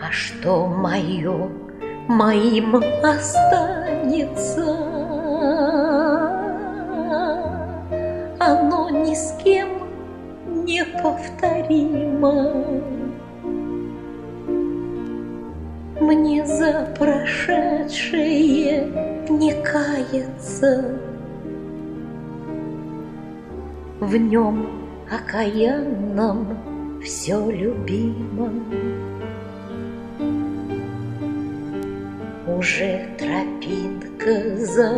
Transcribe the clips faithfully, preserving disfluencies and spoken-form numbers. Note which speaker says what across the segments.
Speaker 1: А что мое моим останется, оно ни с кем не повторимо. Мне за прошедшее не каяться, в нем окаянном все любимо. Уже тропинка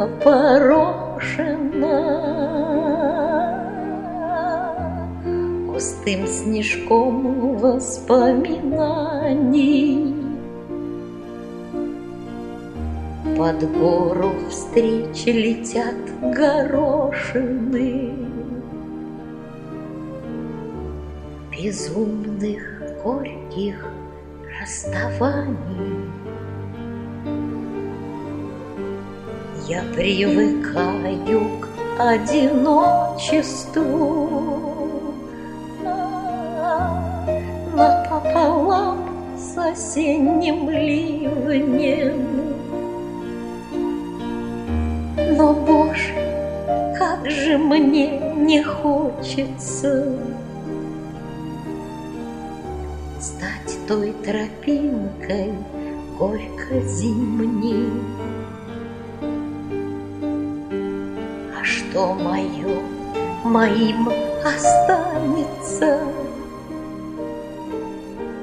Speaker 1: запорошена густым снежком воспоминаний. Под гору встреч летят горошины безумных горьких расставаний. Я привыкаю к одиночеству напополам с осенним ливнем. Но, Боже, как же мне не хочется стать той тропинкой горько-зимней. А что мое моим останется,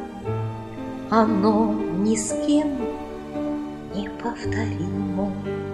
Speaker 1: оно ни с кем не повторимо.